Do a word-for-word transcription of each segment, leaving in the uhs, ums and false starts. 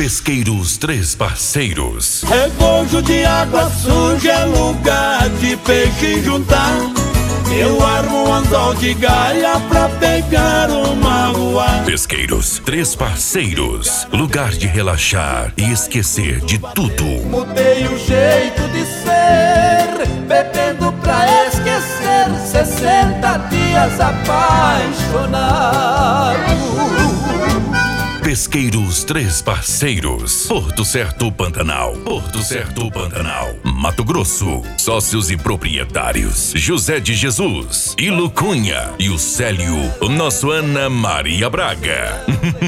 Pesqueiros Três Parceiros. Rebojo de água suja é lugar de peixe juntar. Eu armo um anzol de galha pra pegar uma rua. Pesqueiros Três Parceiros, lugar de relaxar e esquecer de tudo. Mudei o jeito de ser, bebendo pra esquecer sessenta dias apaixonado. Pesqueiros Três Parceiros, Porto Certo, Pantanal, Porto Certo, Pantanal, Mato Grosso. Sócios e proprietários José de Jesus, Ilo Cunha e o Célio, o nosso Ana Maria Braga.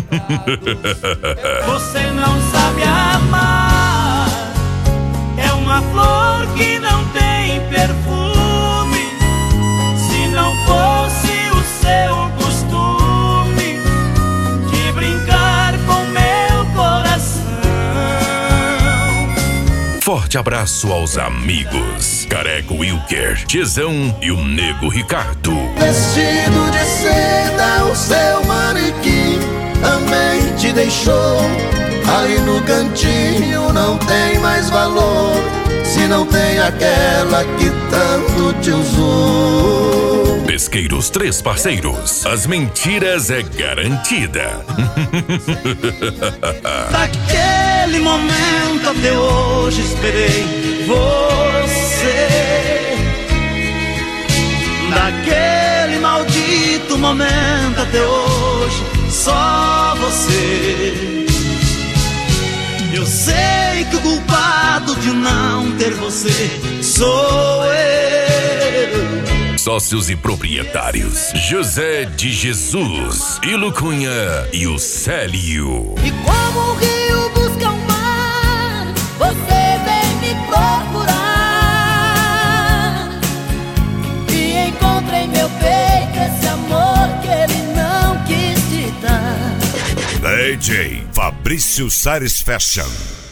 Você não sabe amar, é uma flor que não tem perfume. Se não fosse o seu costume de brincar com meu coração. Forte abraço aos amigos Careco Wilker, Tiezão e o Nego Ricardo. Vestido de seda, o seu manequim também te deixou. Aí no cantinho não tem mais valor, se não tem aquela que tanto te usou. Pesqueiros Três Parceiros, as mentiras é garantida. Daquele momento até hoje esperei você. Daquele maldito momento até hoje só você. Eu sei que o culpado de não ter você sou eu. Sócios e proprietários José de Jesus, Ilo Cunha e o Célio. E como o rio busca o mar, você vem me procurar. E encontra em meu peito esse amor que ele não quis te dar. D J Fabrício Sares Fashion.